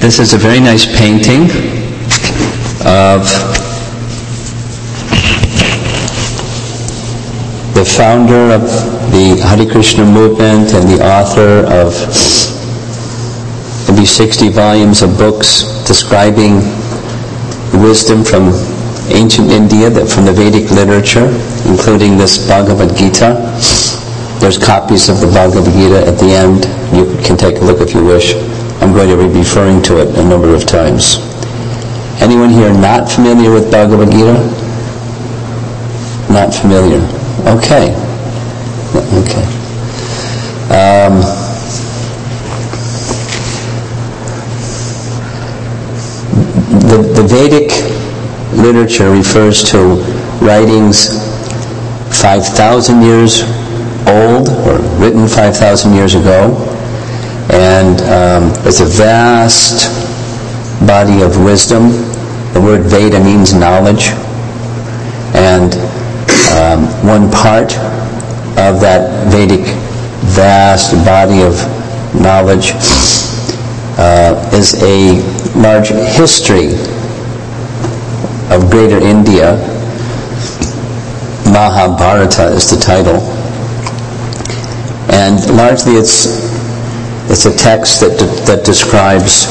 This is a very nice painting of the founder of the Hare Krishna movement and the author of maybe 60 volumes of books describing wisdom from ancient India, from the Vedic literature, including this Bhagavad Gita. There's copies of the Bhagavad Gita at the end. You can take a look if you wish. I'm going to be referring to it a number of times. Anyone here not familiar with Bhagavad Gita? Not familiar. Okay. Okay. The Vedic literature refers to writings 5,000 years old, or written 5,000 years ago, and it's a vast body of wisdom. The word Veda means knowledge, and one part of that Vedic vast body of knowledge is a large history of Greater India. Mahabharata is the title, and largely it's a text that describes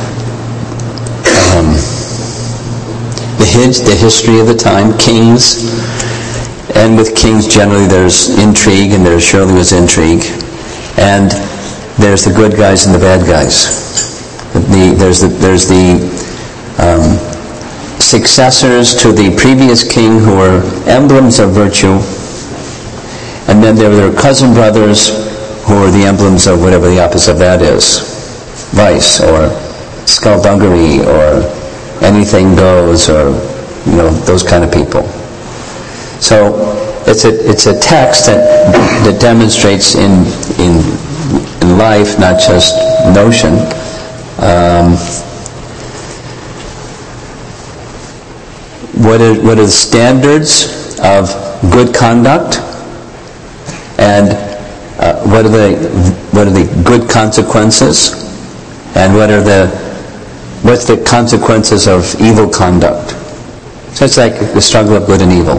the history of the time, kings, and with kings generally there's intrigue, and there surely was intrigue, and there's the good guys and the bad guys. There's the successors to the previous king who were emblems of virtue, and then there were their cousin brothers who are the emblems of whatever the opposite of that is, vice or skullduggery or anything goes, or those kind of people. So it's a text that demonstrates in life, not just notion. What are the standards of good conduct, and what are the good consequences, and what's the consequences of evil conduct? So it's like the struggle of good and evil,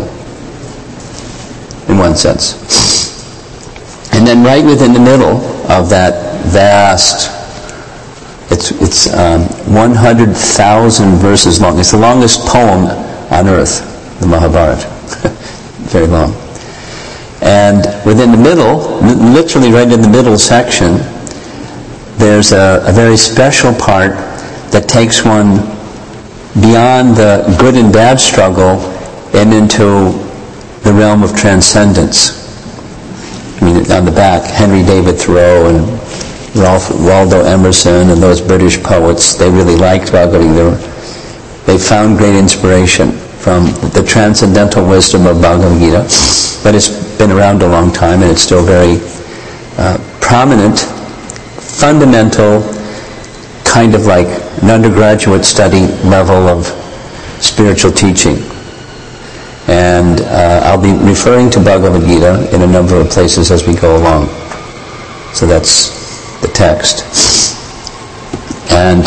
in one sense. And then right within the middle of that vast, it's 100,000 verses long. It's the longest poem on earth, the Mahabharata. Very long. And within the middle, literally right in the middle section, there's a very special part that takes one beyond the good and bad struggle and into the realm of transcendence. I mean, on the back, Henry David Thoreau and Ralph Waldo Emerson and those British poets, they really liked Bhagavad Gita. They found great inspiration from the transcendental wisdom of Bhagavad Gita, but it's been around a long time and it's still very prominent, fundamental, kind of like an undergraduate study level of spiritual teaching. And I'll be referring to Bhagavad Gita in a number of places as we go along. So that's the text. And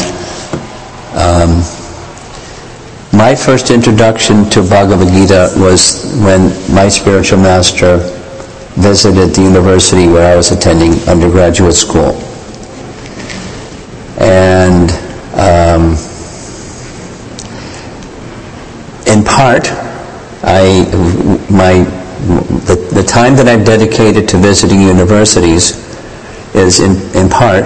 my first introduction to Bhagavad Gita was when my spiritual master visited the university where I was attending undergraduate school. And in part, the time that I've dedicated to visiting universities is in part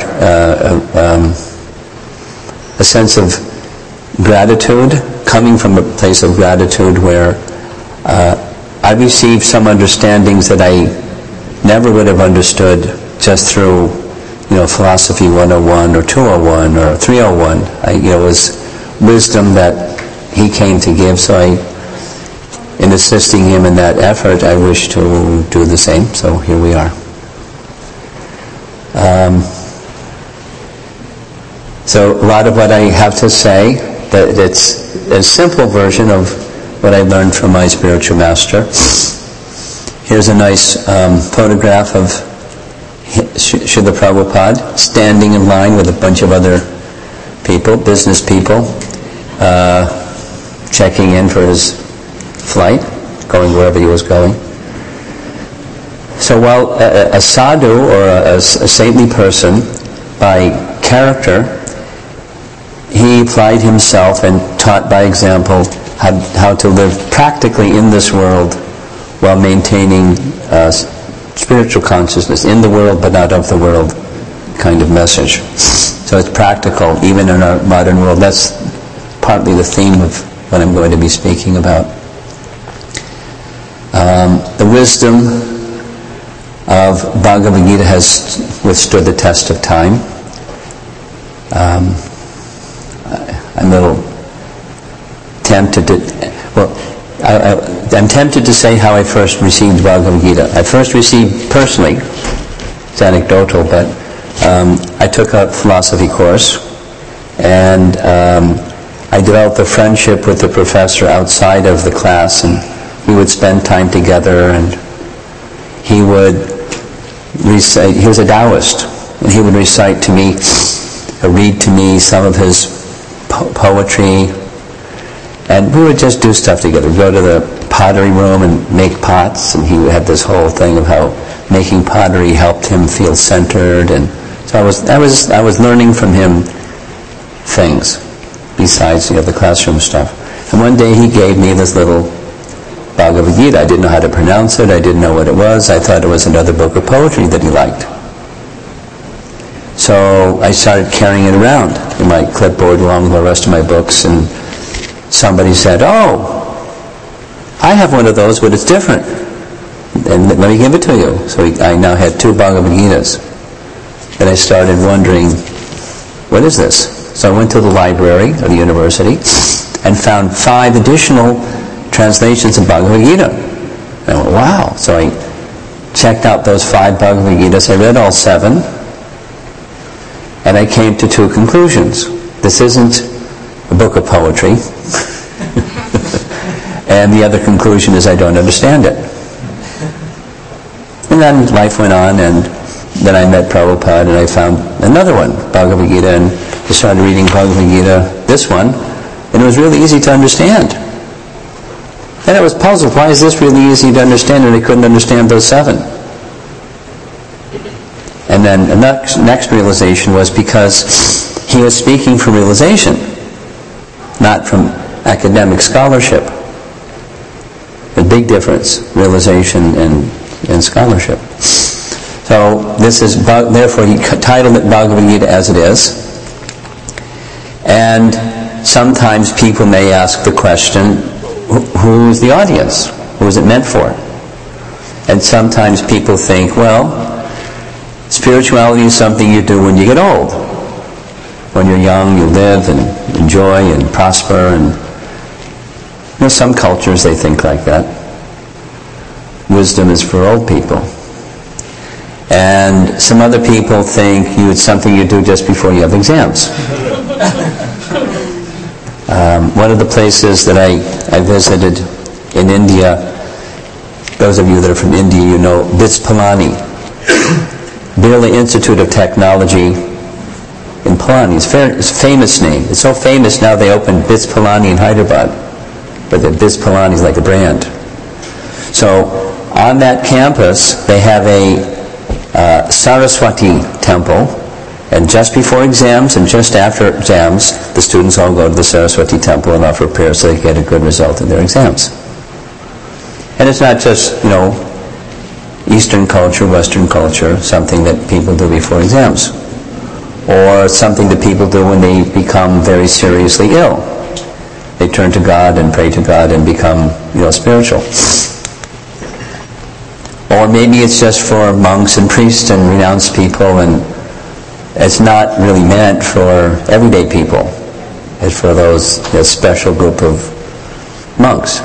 a sense of gratitude, coming from a place of gratitude where I received some understandings that I never would have understood just through Philosophy 101 or 201 or 301. It was wisdom that he came to give, so in assisting him in that effort, I wish to do the same, so here we are. So a lot of what I have to say, it's a simple version of what I learned from my spiritual master. Here's a nice photograph of Srila Prabhupada standing in line with a bunch of other people, business people, checking in for his flight, going wherever he was going. So while a sadhu, or a saintly person, by character, he applied himself and taught by example how to live practically in this world while maintaining spiritual consciousness, in the world but not of the world kind of message. So it's practical even in our modern world. That's partly the theme of what I'm going to be speaking about. The wisdom of Bhagavad Gita has withstood the test of time. I'm a little tempted to, I'm tempted to say how I first received Bhagavad Gita. I first received personally, it's anecdotal, but I took a philosophy course, and I developed a friendship with the professor outside of the class, and we would spend time together, and he would recite, he was a Taoist, and he would recite to me, read to me some of his poetry, and we would just do stuff together. Go to the pottery room and make pots, and he had this whole thing of how making pottery helped him feel centered, and so I was learning from him things besides the classroom stuff. And one day he gave me this little Bhagavad Gita. I didn't know how to pronounce it. I didn't know what it was. I thought it was another book of poetry that he liked. So I started carrying it around in my clipboard along with the rest of my books, and somebody said, "Oh, I have one of those, but it's different. And let me give it to you." So I now had 2 Bhagavad Gitas. And I started wondering, what is this? So I went to the library of the university and found 5 additional translations of Bhagavad Gita. And I went, wow. So I checked out those 5 Bhagavad Gitas. I read all 7. And I came to 2 conclusions. This isn't a book of poetry. And the other conclusion is I don't understand it. And then life went on, and then I met Prabhupada, and I found another one, Bhagavad Gita, and I started reading Bhagavad Gita, this one, and it was really easy to understand. And I was puzzled, why is this really easy to understand, and I couldn't understand those 7? And then the next realization was because he was speaking from realization, not from academic scholarship. A big difference, realization and scholarship. So this is, therefore he titled it Bhagavad Gita as it is. And sometimes people may ask the question, who is the audience? Who is it meant for? And sometimes people think, well, spirituality is something you do when you get old. When you're young, you live and enjoy and prosper, and some cultures they think like that. Wisdom is for old people. And some other people think it's something you do just before you have exams. One of the places that I visited in India, those of you that are from India, you know BITS Pilani, Birla Institute of Technology in Pilani. It's a famous name. It's so famous now they opened BITS Pilani in Hyderabad. But the BITS Pilani is like a brand. So on that campus they have a Saraswati temple, and just before exams and just after exams the students all go to the Saraswati temple and offer prayers so they get a good result in their exams. And it's not just, Eastern culture, Western culture, something that people do before exams, or something that people do when they become very seriously ill. They turn to God and pray to God and become, spiritual. Or maybe it's just for monks and priests and renounced people, and it's not really meant for everyday people. It's for that special group of monks.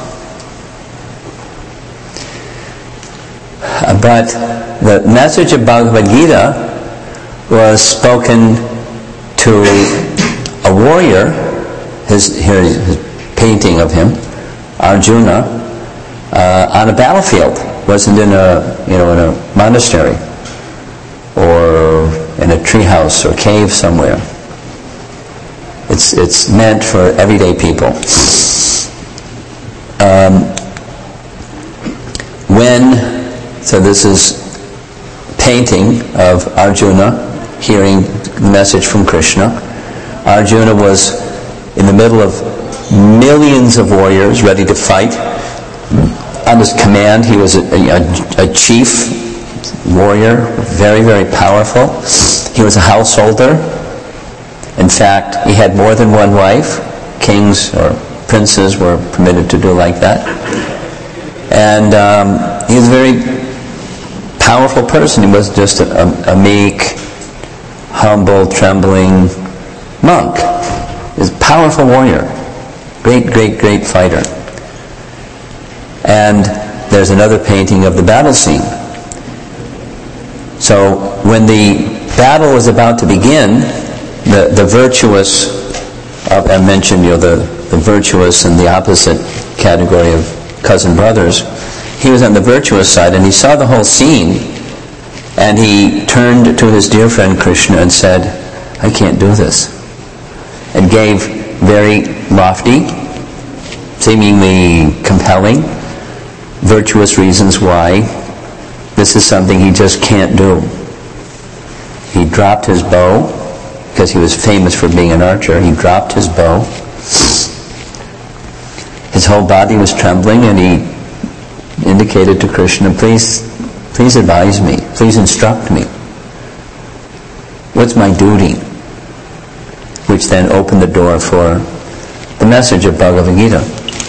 But the message of Bhagavad Gita was spoken to a warrior. His painting of him, Arjuna, on a battlefield. Wasn't in a monastery or in a treehouse or cave somewhere. It's meant for everyday people. So this is painting of Arjuna hearing the message from Krishna. Arjuna was in the middle of millions of warriors ready to fight. On his command, he was a chief warrior, very, very powerful. He was a householder. In fact, he had more than one wife. Kings or princes were permitted to do like that. And he was a very powerful person. He wasn't just a meek, humble, trembling monk. He was a powerful warrior. Great, great, great fighter. And there's another painting of the battle scene. So when the battle was about to begin, the virtuous, I mentioned the virtuous and the opposite category of cousin brothers, he was on the virtuous side, and he saw the whole scene, and he turned to his dear friend Krishna and said, I can't do this. And gave very lofty, seemingly compelling, virtuous reasons why this is something he just can't do. He dropped his bow, because he was famous for being an archer. He dropped his bow. His whole body was trembling, and he indicated to Krishna, please advise me, please instruct me. What's my duty? Which then opened the door for the message of Bhagavad Gita.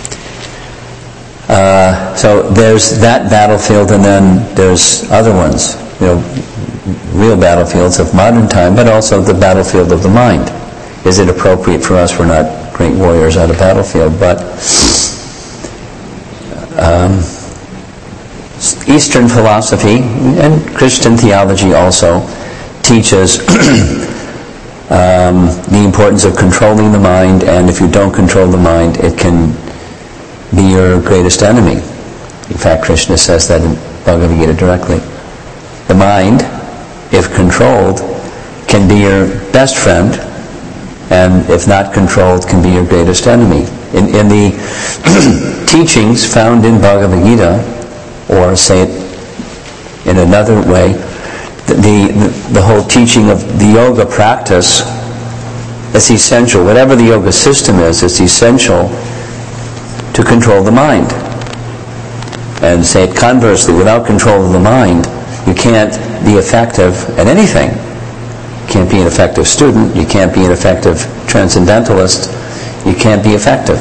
So there's that battlefield, and then there's other ones, real battlefields of modern time, but also the battlefield of the mind. Is it appropriate for us? We're not great warriors on a battlefield, but Eastern philosophy and Christian theology also teaches the importance of controlling the mind, and if you don't control the mind, it can be your greatest enemy. In fact, Krishna says that in Bhagavad Gita directly. The mind, if controlled, can be your best friend, and if not controlled, can be your greatest enemy. In the teachings found in Bhagavad Gita, or say it in another way, the whole teaching of the yoga practice is essential. Whatever the yoga system is, it's essential to control the mind. And say it conversely, without control of the mind, you can't be effective at anything. You can't be an effective student, you can't be an effective transcendentalist, you can't be effective.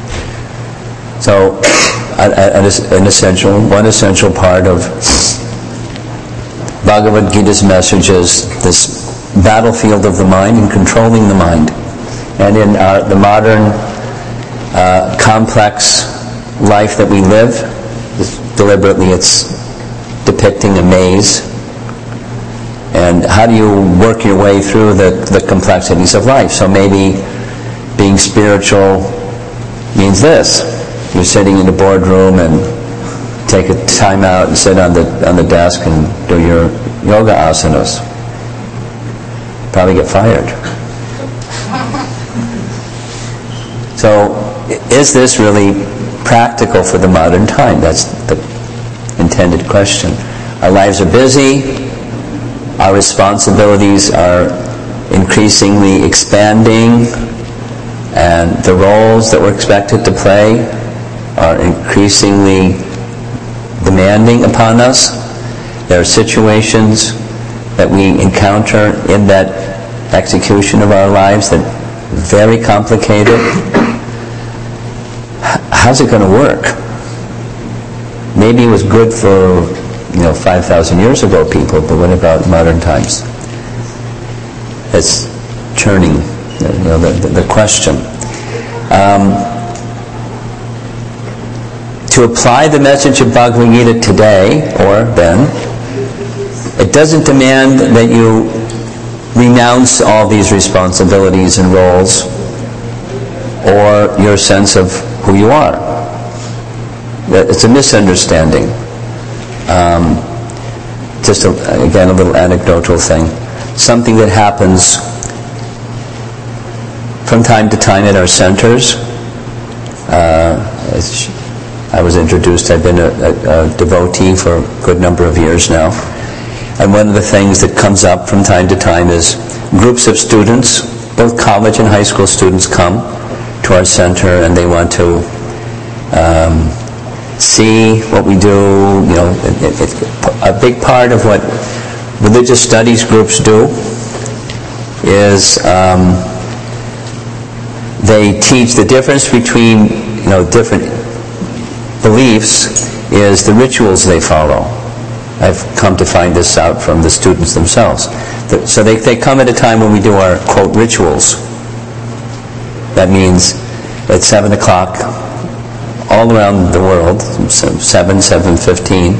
So one essential part of Bhagavad Gita's message is this battlefield of the mind and controlling the mind. And in the modern complex life that we live, deliberately it's depicting a maze. And how do you work your way through the complexities of life? So maybe being spiritual means this. You're sitting in the boardroom and take a time out and sit on the desk and do your yoga asanas. Probably get fired. So, is this really practical for the modern time? That's the intended question. Our lives are busy. Our responsibilities are increasingly expanding, and the roles that we're expected to play are increasingly demanding upon us. There are situations that we encounter in that execution of our lives that are very complicated. How's it going to work? Maybe it was good for 5,000 years ago people, but what about modern times? It's churning, the question. To apply the message of Bhagavad Gita today, or then, it doesn't demand that you renounce all these responsibilities and roles, or your sense of who you are. It's a misunderstanding. Just again, a little anecdotal thing. Something that happens from time to time at our centers. I was introduced, I've been a devotee for a good number of years now. And one of the things that comes up from time to time is groups of students, both college and high school students, come to our center and they want to see what we do. You know, a big part of what religious studies groups do is they teach the difference between, you know, different beliefs is the rituals they follow. I've come to find this out from the students themselves. So they come at a time when we do our, quote, rituals. That means at 7 o'clock, all around the world, 7:15,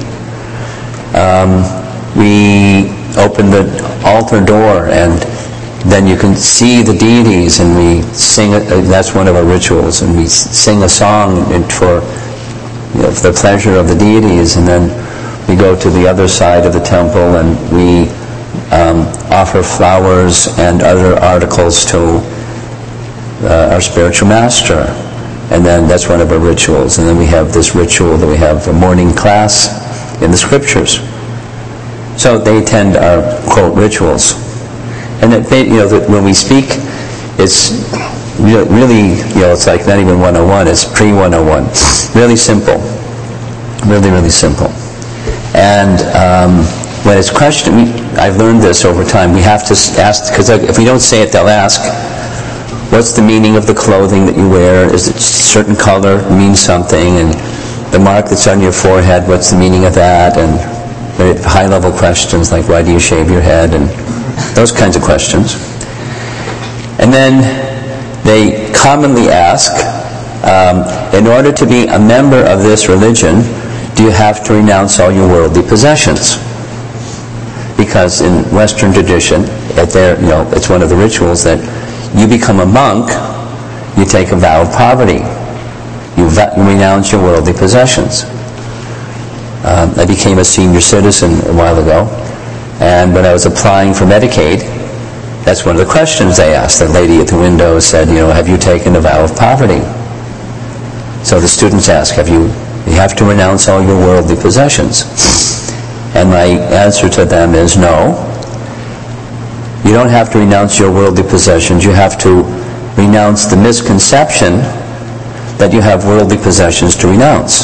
we open the altar door and then you can see the deities and we sing, that's one of our rituals, and we sing a song for, you know, for the pleasure of the deities, and then we go to the other side of the temple and we offer flowers and other articles to our spiritual master. And then that's one of our rituals. And then we have this ritual that we have a morning class in the scriptures. So they attend our, quote, rituals. And that, you know, that when we speak, it's really, you know, it's like not even 101, it's pre-101. Really simple. Really, really simple. And when it's questioned, I've learned this over time, we have to ask, because if we don't say it, they'll ask, what's the meaning of the clothing that you wear? Is it a certain color means something? And the mark that's on your forehead, what's the meaning of that? And high-level questions like, why do you shave your head? And those kinds of questions. And then they commonly ask, in order to be a member of this religion, do you have to renounce all your worldly possessions? Because in Western tradition, you know, it's one of the rituals that you become a monk, you take a vow of poverty. You renounce your worldly possessions. I became a senior citizen a while ago, and when I was applying for Medicaid, that's one of the questions they asked. The lady at the window said, you know, have you taken a vow of poverty? So the students ask, you have to renounce all your worldly possessions. And my answer to them is no. You don't have to renounce your worldly possessions. You have to renounce the misconception that you have worldly possessions to renounce.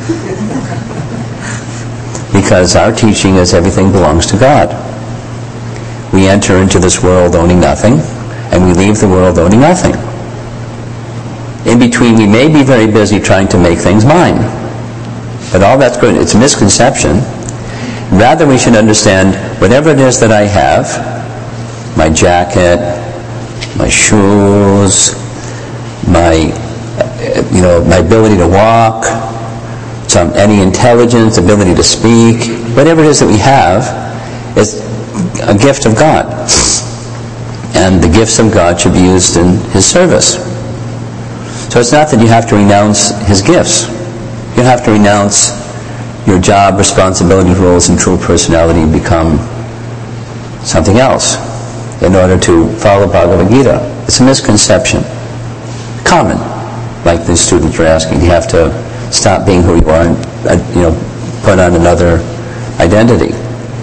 Because our teaching is everything belongs to God. We enter into this world owning nothing, and we leave the world owning nothing. In between, we may be very busy trying to make things mine. But all that's good. It's a misconception. Rather, we should understand whatever it is that I have, my jacket, my shoes, my ability to walk, any intelligence, ability to speak, whatever it is that we have is a gift of God. And the gifts of God should be used in His service. So it's not that you have to renounce His gifts. You have to renounce your job, responsibility, roles, and true personality and become something else in order to follow Bhagavad Gita. It's a misconception. Common. Like the students are asking, you have to stop being who you are and put on another identity.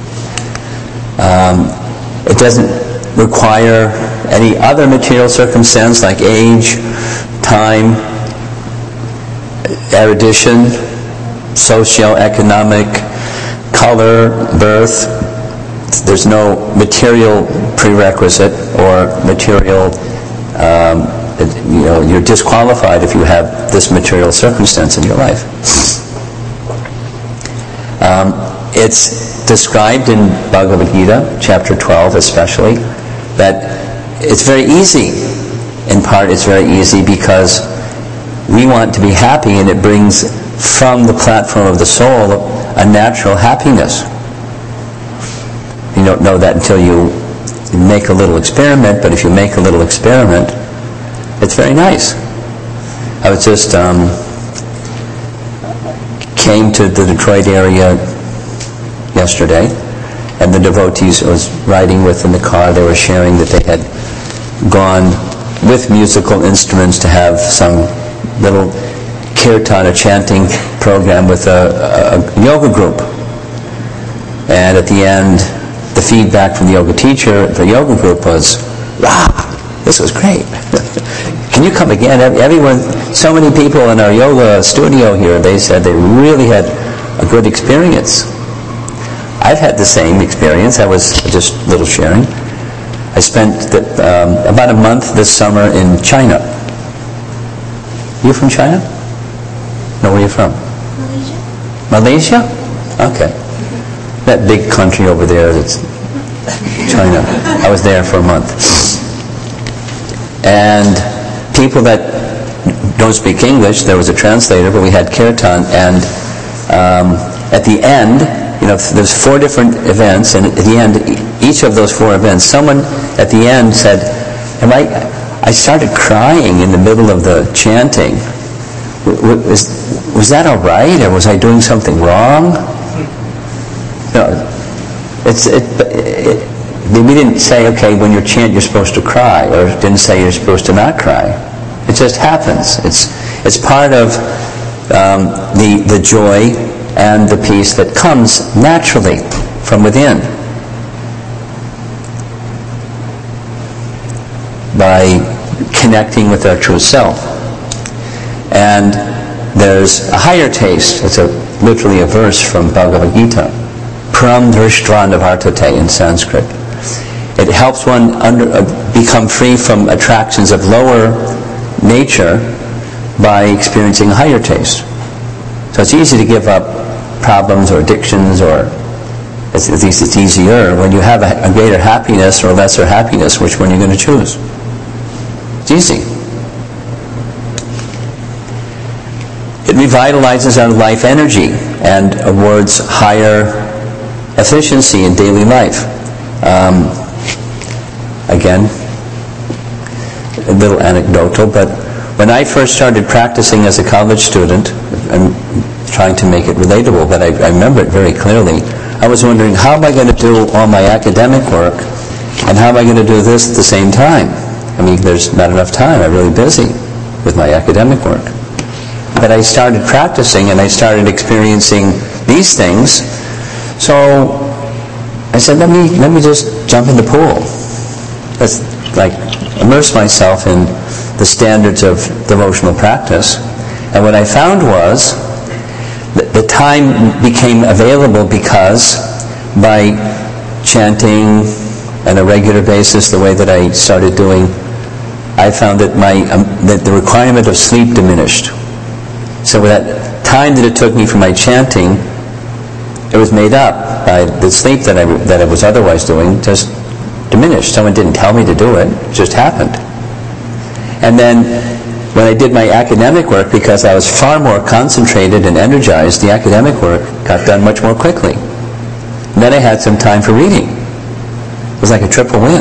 It doesn't require any other material circumstance like age, time, erudition, socio-economic, color, birth. There's no material prerequisite or material, you're disqualified if you have this material circumstance in your life. It's described in Bhagavad Gita, chapter 12 especially, that it's very easy. In part, it's very easy because we want to be happy, and it brings from the platform of the soul a natural happiness. You don't know that until you make a little experiment, but if you make a little experiment, it's very nice. I was just came to the Detroit area yesterday, and the devotees I was riding with in the car, they were sharing that they had gone with musical instruments to have some little kirtan, a chanting program with a yoga group. And at the end, the feedback from the yoga teacher, the yoga group was, wow, this was great. Can you come again? Everyone, so many people in our yoga studio here, they said they really had a good experience. I've had the same experience. I was just a little sharing. I spent about a month this summer in China. You from China? No, where are you from? Malaysia. Malaysia? Okay. That big country over there, that's China. I was there for a month. And people that don't speak English, there was a translator, but we had kirtan, and at the end, there's 4 different events, and at the end, each of those 4 events, someone at the end said, I started crying in the middle of the chanting. Was that all right, or was I doing something wrong? We didn't say, okay, when you chant you're supposed to cry, or it didn't say you're supposed to not cry. It just happens. It's part of the joy and the peace that comes naturally from within by connecting with our true self. And there's a higher taste. It's literally a verse from Bhagavad Gita, Param Drishtva in Sanskrit. It helps one become free from attractions of lower nature by experiencing a higher taste. So it's easy to give up problems or addictions, or at least it's easier when you have a greater happiness or lesser happiness. Which one are you going to choose? It's easy. It revitalizes our life energy and awards higher efficiency in daily life. Again, a little anecdotal, but when I first started practicing as a college student, I'm trying to make it relatable, but I remember it very clearly, I was wondering, how am I going to do all my academic work, and how am I going to do this at the same time? I mean, there's not enough time. I'm really busy with my academic work. But I started practicing, and I started experiencing these things, so I said, let me just jump in the pool. Let's immerse myself in the standards of devotional practice. And what I found was that the time became available because by chanting on a regular basis the way that I started doing, I found that that the requirement of sleep diminished. So that time that it took me for my chanting, it was made up by the sleep that I was otherwise doing, just diminished. Someone didn't tell me to do it, it just happened. And then when I did my academic work, because I was far more concentrated and energized, the academic work got done much more quickly. And then I had some time for reading. It was like a triple win.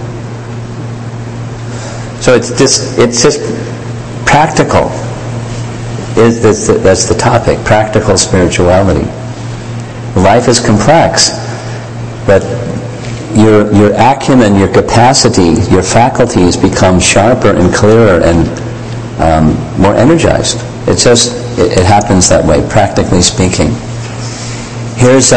So it's just practical. That's the topic, practical spirituality. Life is complex, but your acumen, your capacity, your faculties become sharper and clearer and more energized. It happens that way, practically speaking. Here's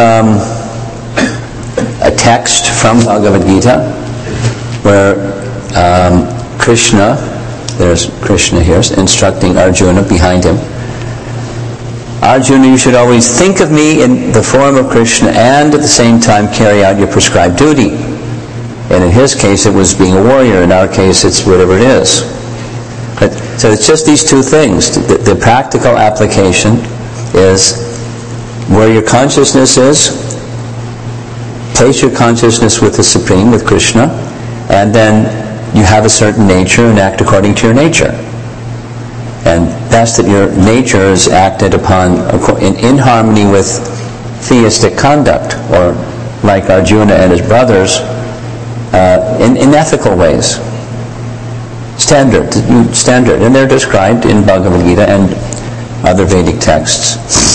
a text from Bhagavad Gita where Krishna, there's Krishna here, instructing Arjuna behind him. Arjuna, you should always think of me in the form of Krishna and at the same time carry out your prescribed duty. And in his case it was being a warrior. In our case it's whatever it is. So it's just these two things. The practical application is where your consciousness is, place your consciousness with the Supreme, with Krishna, and then you have a certain nature and act according to your nature. And that's that your nature is acted upon in harmony with theistic conduct, or like Arjuna and his brothers, in ethical ways. Standard, and they're described in Bhagavad Gita and other Vedic texts.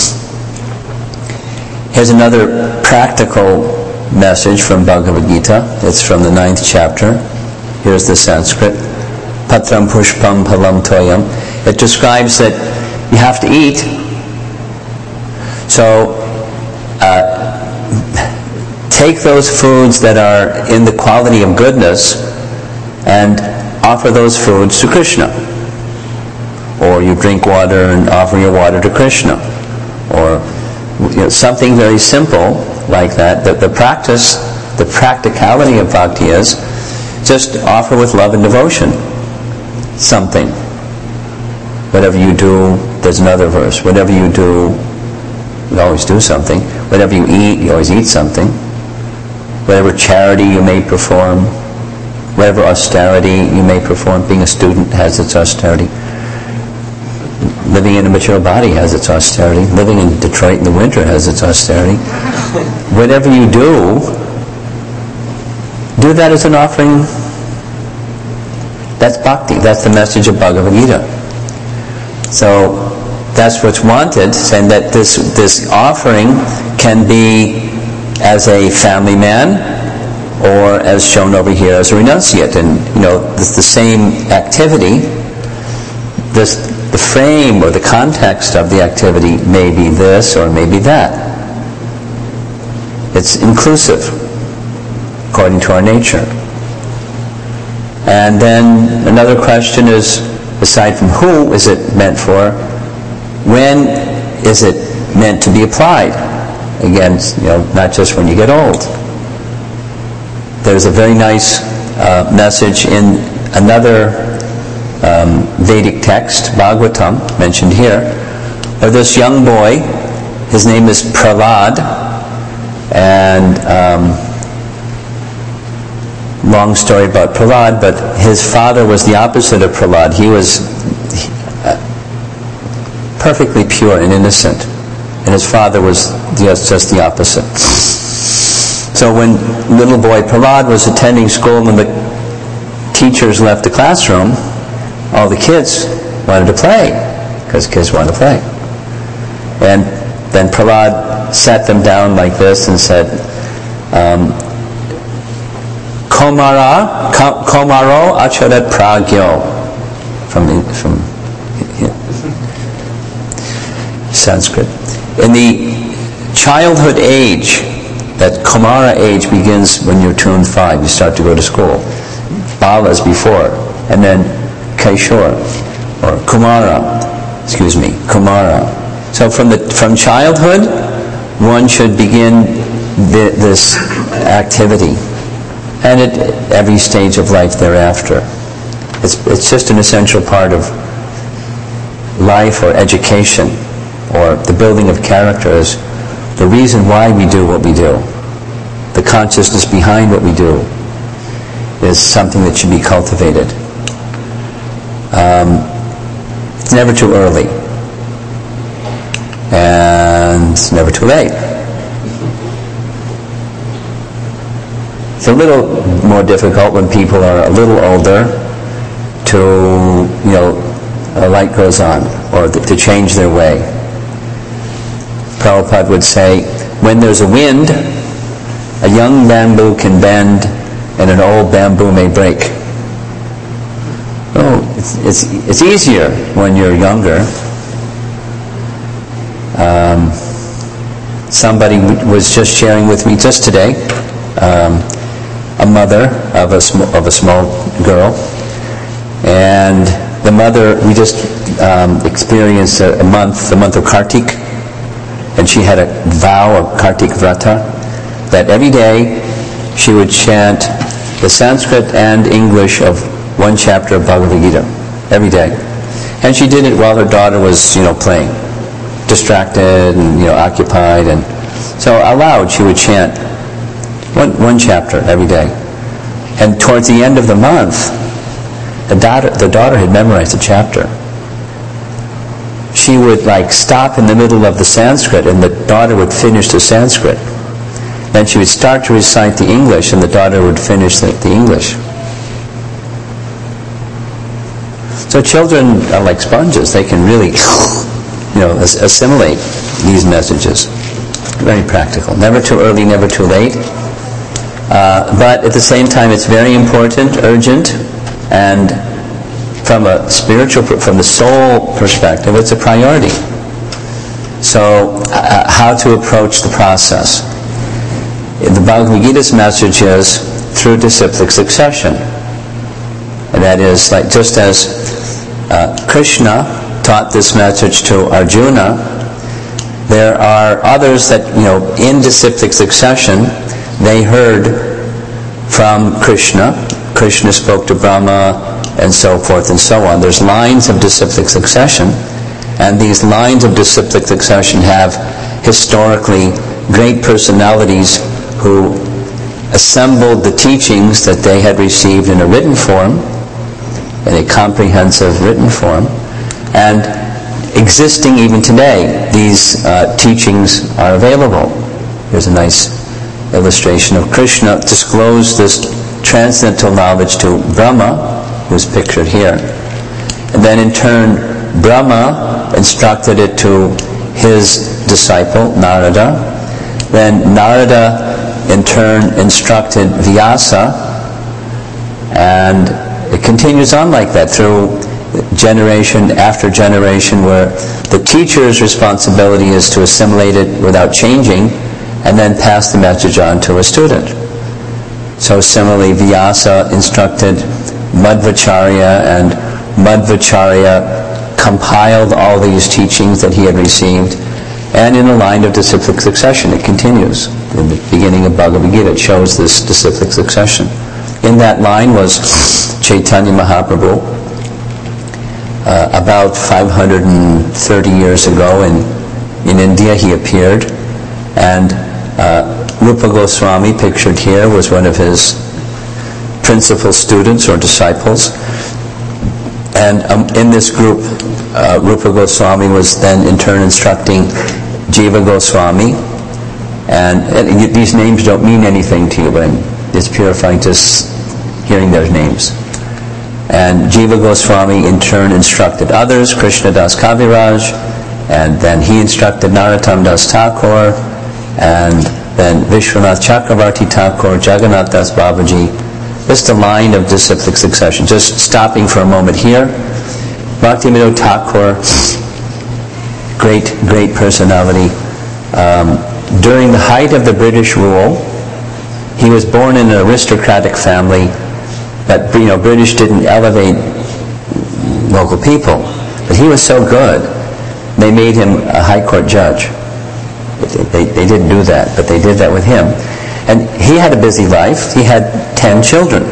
Here's another practical message from Bhagavad Gita. It's from the 9th chapter. Here's the Sanskrit. patram pushpam palam toyam. It describes that you have to eat. So take those foods that are in the quality of goodness and offer those foods to Krishna. Or you drink water and offer your water to Krishna. Or something very simple like that. The practice, the practicality of bhakti is just offer with love and devotion something. Whatever you do, there's another verse. Whatever you do, you always do something. Whatever you eat, you always eat something. Whatever charity you may perform, whatever austerity you may perform, being a student has its austerity. Living in a material body has its austerity. Living in Detroit in the winter has its austerity. Whatever you do that as an offering. That's bhakti. That's the message of Bhagavad Gita. So that's what's wanted, saying that this offering can be as a family man, or as shown over here as a renunciate. And it's the same activity. The frame or the context of the activity may be this or may be that. It's inclusive according to our nature. And then another question is, aside from who is it meant for, when is it meant to be applied? Again, not just when you get old. There's a very nice message in another Vedic text, Bhagavatam, mentioned here, where this young boy, his name is Prahlad, and long story about Prahlad, but his father was the opposite of Prahlad. He was perfectly pure and innocent, and his father was just the opposite. So when little boy Prahlad was attending school and the teachers left the classroom, all the kids wanted to play, because kids wanted to play. And then Prahlad sat them down like this and said, Komaro acharat pragyo, from Sanskrit. In the childhood age, that Kumara age begins when you're tuned 5, you start to go to school. Bala is before, and then Kaishor, or Kumara. So from childhood, one should begin this activity, and at every stage of life thereafter. It's just an essential part of life or education, or the building of character is the reason why we do what we do. The consciousness behind what we do is something that should be cultivated. It's never too early, and it's never too late. It's a little more difficult when people are a little older to, a light goes on, or to change their way. Prabhupada would say, when there's a wind, a young bamboo can bend and an old bamboo may break. Oh, it's easier when you're younger. Somebody was just sharing with me just today, a mother of a small girl, and the mother, we just experienced the month of Kartik, and she had a vow of Kartik Vrata that every day she would chant the Sanskrit and English of one chapter of Bhagavad Gita every day. And she did it while her daughter was, playing, distracted and, occupied. And so aloud she would chant one chapter every day. And towards the end of the month, the daughter had memorized a chapter. She would stop in the middle of the Sanskrit, and the daughter would finish the Sanskrit. Then she would start to recite the English, and the daughter would finish the English. So children are like sponges. They can really, assimilate these messages. Very practical. Never too early, never too late. But at the same time, it's very important, urgent, and from a spiritual, from the soul perspective, it's a priority. So, how to approach the process? The Bhagavad Gita's message is through disciplic succession. And that is, like, just as Krishna taught this message to Arjuna, there are others that, in disciplic succession, they heard from Krishna. Krishna spoke to Brahma, and so forth and so on. There's lines of disciplic succession, and these lines of disciplic succession have historically great personalities who assembled the teachings that they had received in a written form, in a comprehensive written form, and existing even today, these teachings are available. Here's a nice illustration of Krishna disclosed this transcendental knowledge to Brahma, who's pictured here. And then in turn, Brahma instructed it to his disciple, Narada. Then Narada in turn instructed Vyasa, and it continues on like that through generation after generation, where the teacher's responsibility is to assimilate it without changing and then pass the message on to a student. So similarly, Vyasa instructed Madhvacharya, and Madhvacharya compiled all these teachings that he had received, and in a line of disciplic succession it continues. In the beginning of Bhagavad Gita it shows this disciplic succession. In that line was Chaitanya Mahaprabhu. About 530 years ago in India he appeared, and Rupa Goswami, pictured here, was one of his principal students or disciples. And in this group, Rupa Goswami was then in turn instructing Jiva Goswami. And these names don't mean anything to you, but it's purifying just hearing their names. And Jiva Goswami in turn instructed others, Krishnadas Kaviraj, and then he instructed Narottam Das Thakur, and then Vishwanath Chakravarti Thakur, Jagannath Das Babaji. Just a line of disciplic succession. Just stopping for a moment here. Bhaktivinoda Thakur, great personality. During the height of the British rule, he was born in an aristocratic family, but British didn't elevate local people. But he was so good, they made him a high court judge. They didn't do that, but they did that with him. And he had a busy life. He had 10 children.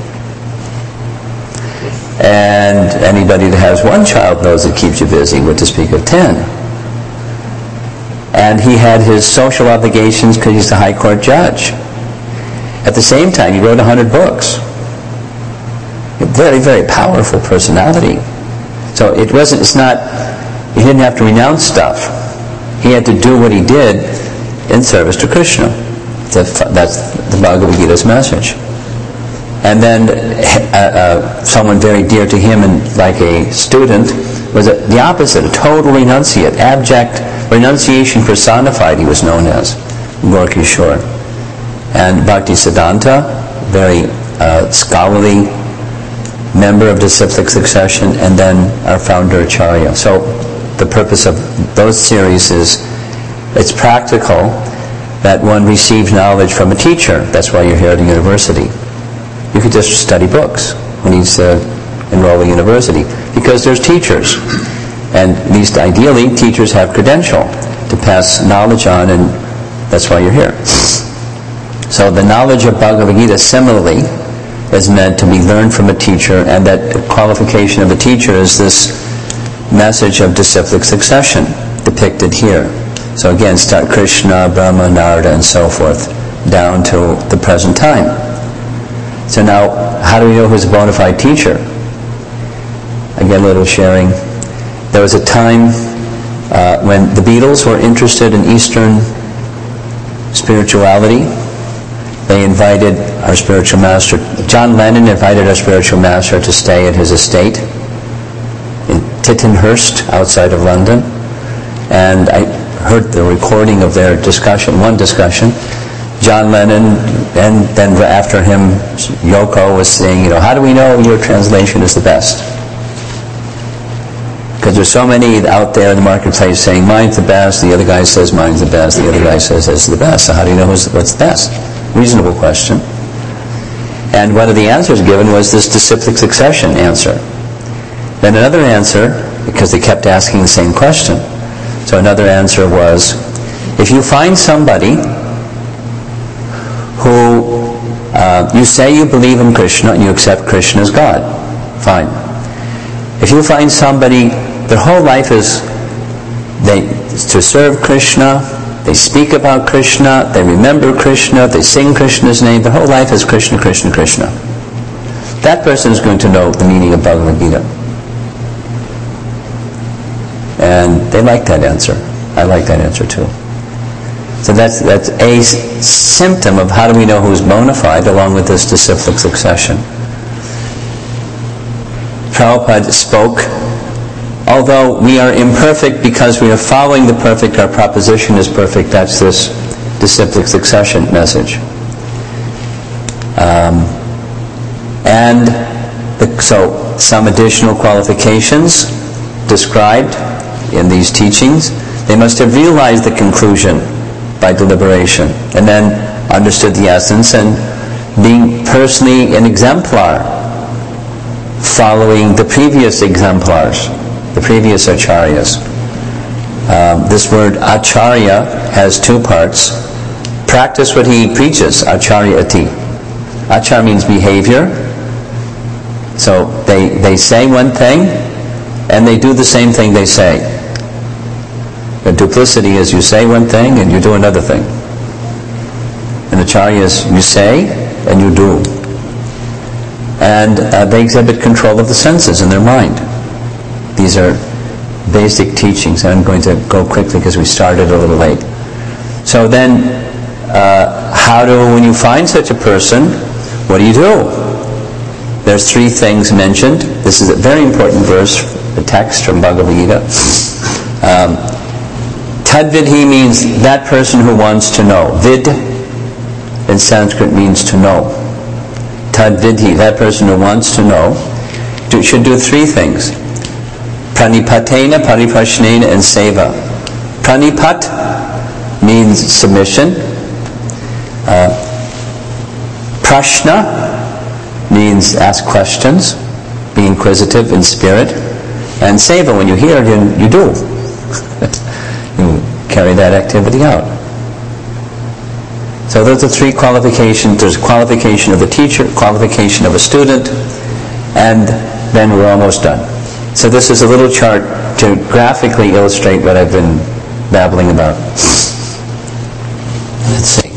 And anybody that has one child knows it keeps you busy, what to speak of 10. And he had his social obligations because he's the high court judge. At the same time, he wrote 100 books. A very, very powerful personality. So he didn't have to renounce stuff. He had to do what he did in service to Krishna. That's the Bhagavad Gita's message. And then someone very dear to him and like a student was the opposite, a total renunciate, abject renunciation personified, he was known as, Gorkishore. And Bhaktisiddhanta, very scholarly member of disciplic succession, and then our founder Acharya. So the purpose of those series is, it's practical that one receives knowledge from a teacher. That's why you're here at the university. You could just study books when he's enrolling in university, because there's teachers. And at least ideally, teachers have credential to pass knowledge on, and that's why you're here. So the knowledge of Bhagavad Gita similarly is meant to be learned from a teacher, and that the qualification of a teacher is this message of disciplic succession depicted here. So again, start Krishna, Brahma, Narada, and so forth, down to the present time. So now, how do we know who's a bona fide teacher? Again, a little sharing. There was a time when the Beatles were interested in Eastern spirituality. They invited our spiritual master, John Lennon invited our spiritual master to stay at his estate in Tittenhurst, outside of London. And I heard the recording of their discussion, one discussion. John Lennon, and then after him, Yoko was saying, how do we know your translation is the best? Because there's so many out there in the marketplace saying, mine's the best, the other guy says mine's the best, the other guy says this is the best. So how do you know what's the best? Reasonable question. And one of the answers given was this disciplic succession answer. Then another answer, because they kept asking the same question, so another answer was, if you find somebody who you say you believe in Krishna and you accept Krishna as God, fine. If you find somebody, their whole life is to serve Krishna, they speak about Krishna, they remember Krishna, they sing Krishna's name, their whole life is Krishna, Krishna, Krishna. That person is going to know the meaning of Bhagavad Gita. And they like that answer. I like that answer too. So that's a symptom of how do we know who's bona fide, along with this disciplic succession. Prabhupada spoke, although we are imperfect because we are following the perfect, our proposition is perfect. That's this disciplic succession message. So some additional qualifications described in these teachings. They must have realized the conclusion by deliberation, and then understood the essence, and being personally an exemplar, following the previous exemplars, the previous acharyas. This word acharya has two parts. Practice what he preaches, acharyati. Achar means behavior. So they say one thing, and they do the same thing they say. The duplicity is you say one thing and you do another thing. And acharya is you say and you do. And they exhibit control of the senses in their mind. These are basic teachings. I'm going to go quickly because we started a little late. So then, when you find such a person, what do? There's three things mentioned. This is a very important verse, the text from Bhagavad Gita. Tadvidhi means that person who wants to know. Vid in Sanskrit means to know. Tadvidhi, that person who wants to know, should do three things. Pranipatena, pariprashnena, and seva. Pranipat means submission. Prashna means ask questions, be inquisitive in spirit. And seva, when you hear, you do. You carry that activity out. So those are three qualifications. There's a qualification of a teacher, qualification of a student, and then we're almost done. So this is a little chart to graphically illustrate what I've been babbling about. Let's see.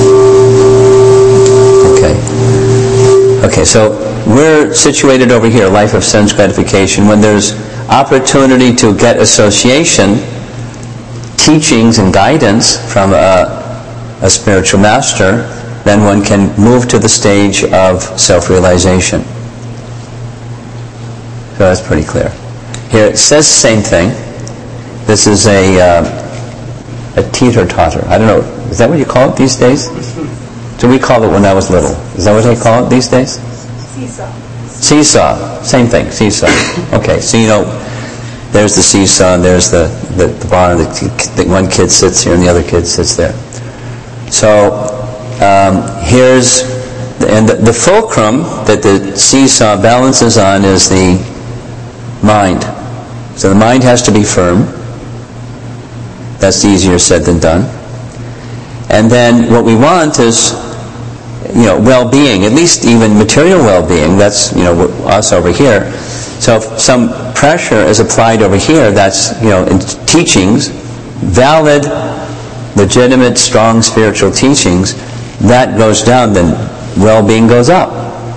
Okay, so we're situated over here, life of sense gratification. When there's opportunity to get association, teachings and guidance from a spiritual master, then one can move to the stage of self-realization. So that's pretty clear. Here it says the same thing. This is a teeter-totter. I don't know, is that what you call it these days? So we called it when I was little. Is that what they call it these days? Seesaw. Seesaw. Same thing, seesaw. Okay, so there's the seesaw, and there's the bar, the one kid sits here and the other kid sits there. So here's, and the fulcrum that the seesaw balances on is the mind. So the mind has to be firm. That's easier said than done. And then what we want is, well-being, at least even material well-being. That's, us over here. So if some pressure is applied over here, that's, in teachings, valid, legitimate, strong spiritual teachings, that goes down, then well-being goes up.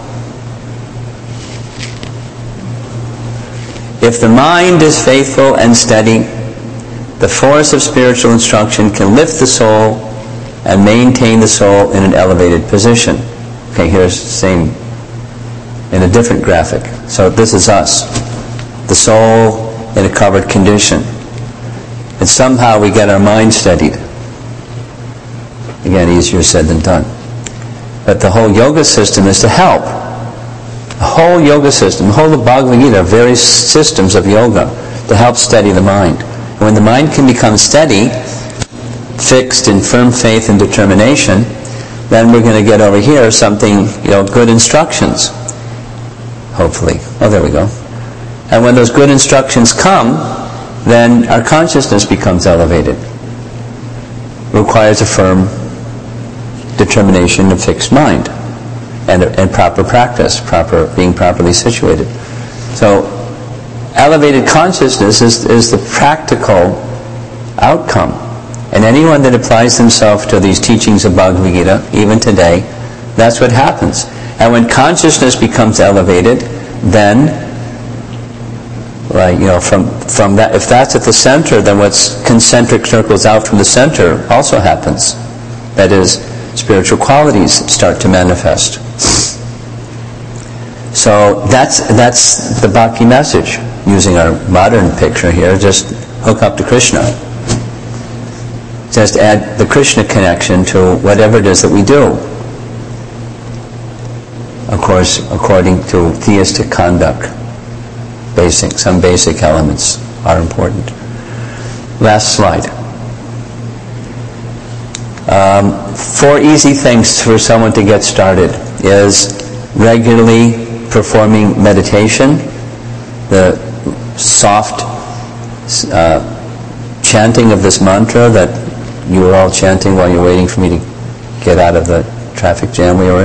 If the mind is faithful and steady, the force of spiritual instruction can lift the soul and maintain the soul in an elevated position. Okay, here's the same in a different graphic. So this is us, the soul in a covered condition. And somehow we get our mind steadied. Again, easier said than done. But the whole yoga system is to help. The whole yoga system, the whole of Bhagavad Gita are various systems of yoga to help steady the mind. And when the mind can become steady, fixed in firm faith and determination, then we're going to get over here something, good instructions, hopefully. Oh, there we go. And when those good instructions come, then our consciousness becomes elevated. Requires a firm determination of fixed mind and proper practice, being properly situated. So elevated consciousness is the practical outcome. And anyone that applies themselves to these teachings of Bhagavad Gita, even today, that's what happens. And when consciousness becomes elevated, then from that, if that's at the center, then what's concentric circles out from the center also happens. That is, spiritual qualities start to manifest. So that's the Bhakti message. Using our modern picture here, just hook up to Krishna. Just add the Krishna connection to whatever it is that we do. Of course, according to theistic conduct. Some basic elements are important. Last slide. 4 easy things for someone to get started is regularly performing meditation, the soft chanting of this mantra that you were all chanting while you're waiting for me to get out of the traffic jam we were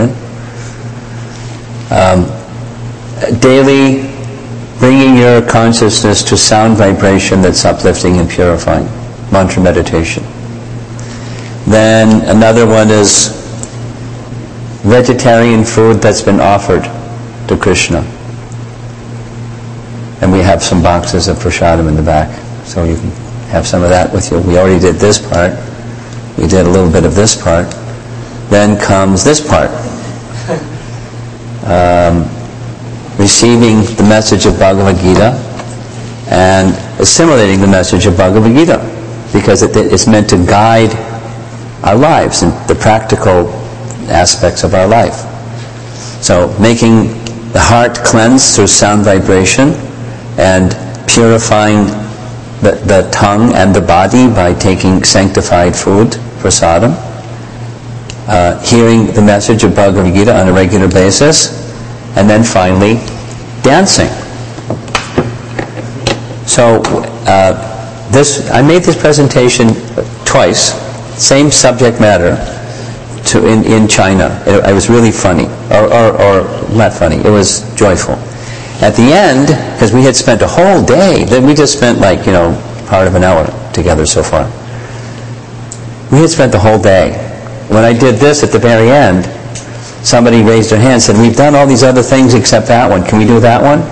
in. Daily bringing your consciousness to sound vibration that's uplifting and purifying. Mantra meditation. Then another one is vegetarian food that's been offered to Krishna. And we have some boxes of prasadam in the back, so you can have some of that with you. We already did this part. We did a little bit of this part. Then comes this part. Receiving the message of Bhagavad Gita and assimilating the message of Bhagavad Gita, because it's meant to guide our lives and the practical aspects of our life. So making the heart cleanse through sound vibration and purifying the tongue and the body by taking sanctified food, prasadam, hearing the message of Bhagavad Gita on a regular basis, and then finally, dancing. So I made this presentation twice, same subject matter, in China. It was really funny, or not funny. It was joyful. At the end, because we had spent a whole day, then we just spent part of an hour together so far. We had spent the whole day. When I did this at the very end, somebody raised their hand and said, "We've done all these other things except that one. Can we do that one?"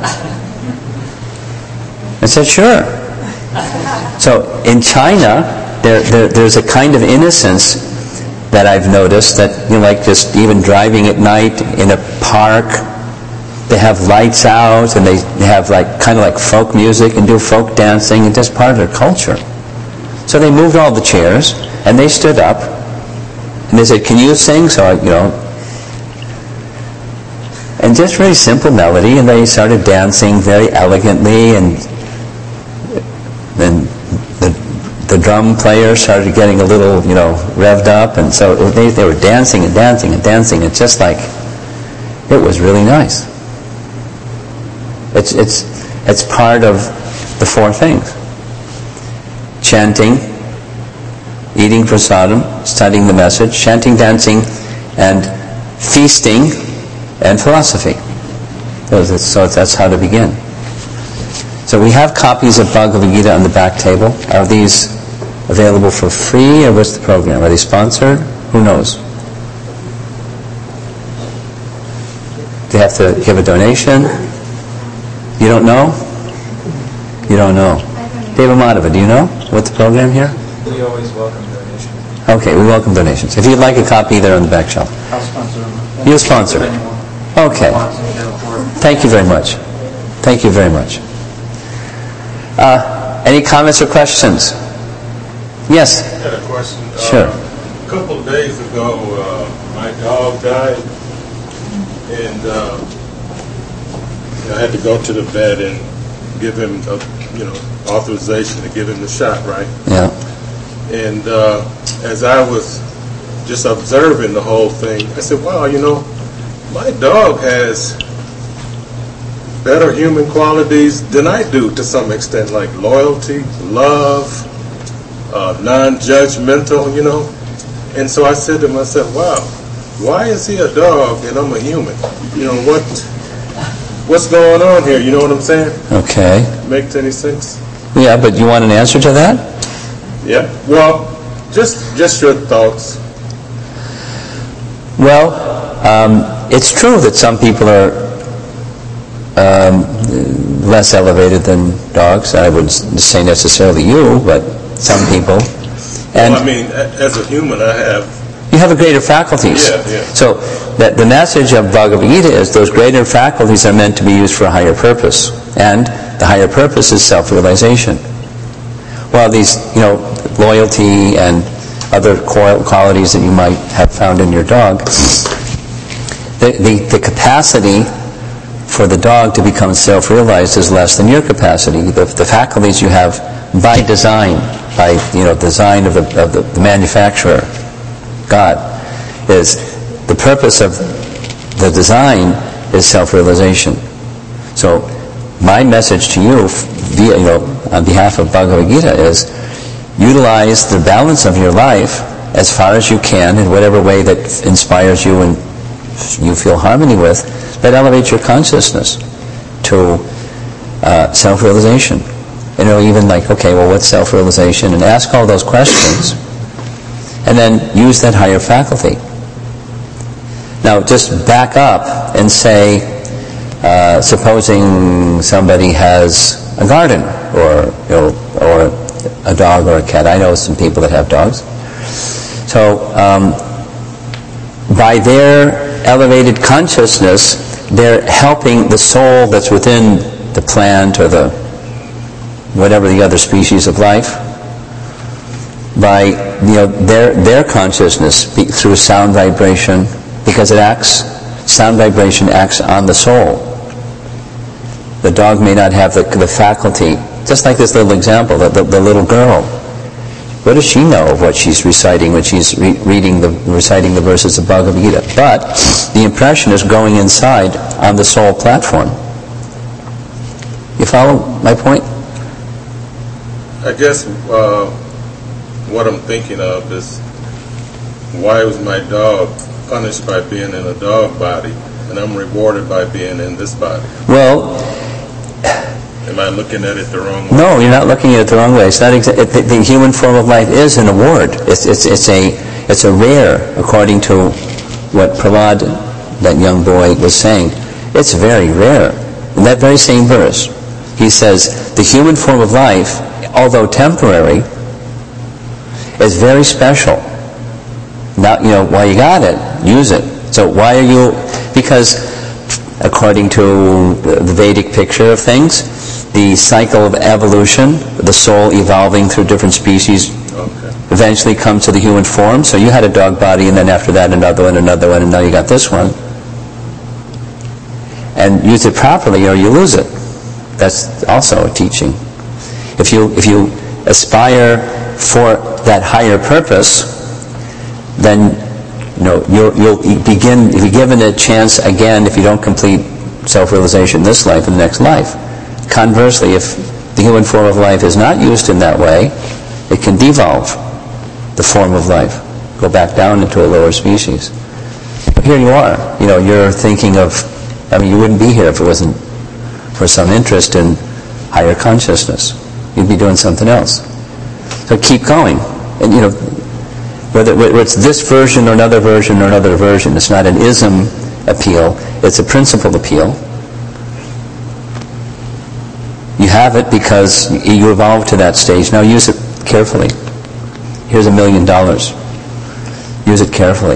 I said, "Sure." So in China, there's a kind of innocence that I've noticed that, like just even driving at night in a park, they have lights out and they have kind of like folk music and do folk dancing, and just part of their culture. So they moved all the chairs and they stood up and they said, "Can you sing?" So and just very simple melody, and they started dancing very elegantly, and then the drum player started getting a little, revved up, and so they were dancing and dancing and dancing. It's just it was really nice. It's part of the 4 things: chanting, eating prasadam, studying the message, chanting, dancing, and feasting, and philosophy. So that's how to begin. So we have copies of Bhagavad Gita on the back table. Are these available for free, or what's the program? Are they sponsored? Who knows? Do you have to give a donation? You don't know? You don't know. Deva Madhava, do you know what's the program here? We always welcome donations. Okay, we welcome donations. If you'd like a copy, they're on the back shelf. I'll sponsor them. You'll sponsor it. Okay. Thank you very much. Thank you very much. Any comments or questions? Yes? I had a question. Sure. A couple of days ago, my dog died, and I had to go to the vet, and give him, authorization to give him the shot, right? Yeah. And as I was just observing the whole thing, I said, wow, my dog has better human qualities than I do to some extent, like loyalty, love, non-judgmental, And so I said to myself, wow, why is he a dog and I'm a human? What's going on here? You know what I'm saying? Okay. Makes any sense? Yeah, but you want an answer to that? Yeah. Well, just your thoughts. Well, it's true that some people are less elevated than dogs. I wouldn't say necessarily you, but some people. And Well, I mean, as a human, you have a greater faculties. Yeah. So the message of Bhagavad Gita is those greater faculties are meant to be used for a higher purpose. And the higher purpose is self-realization. Well, these, loyalty and other qualities that you might have found in your dog, the capacity for the dog to become self-realized is less than your capacity. The faculties you have by design, design of the manufacturer, God, is the purpose of the design is self-realization. So my message to you, on behalf of Bhagavad Gita, is utilize the balance of your life as far as you can in whatever way that inspires you and you feel harmony with, that elevates your consciousness to self-realization. Even like, okay, well, what's self-realization? And ask all those questions, and then use that higher faculty. Now, just back up and say, supposing somebody has a garden, or a dog or a cat. I know some people that have dogs. So, by their elevated consciousness, they're helping the soul that's within the plant or whatever the other species of life, by their consciousness through sound vibration, because sound vibration acts on the soul. The dog may not have the faculty, just like this little example, the little girl. What does she know of what she's reciting when she's reciting the verses of Bhagavad Gita? But the impression is going inside on the soul platform. You follow my point? I guess what I'm thinking of is, why was my dog punished by being in a dog body, and I'm rewarded by being in this body? Well, am I looking at it the wrong way? No, you're not looking at it the wrong way. It's not the human form of life is an award. It's a rare, according to what Prahlad, that young boy, was saying. It's very rare. In that very same verse, he says the human form of life, although temporary, is very special. Now, while you got it, use it. So why are you? Because according to the Vedic picture of things, the cycle of evolution, the soul evolving through different species, eventually comes to the human form. So you had a dog body, and then after that another one, and now you got this one. And use it properly, or you lose it. That's also a teaching. If you aspire for that higher purpose, then you'll be given a chance again if you don't complete self-realization this life and the next life. Conversely, if the human form of life is not used in that way, it can devolve the form of life, go back down into a lower species. But here you are. You're thinking of, you wouldn't be here if it wasn't for some interest in higher consciousness. You'd be doing something else. So keep going. And whether it's this version or another version or another version, it's not an ism appeal, it's a principle appeal. You have it because you evolved to that stage. Now use it carefully. Here's $1 million. Use it carefully.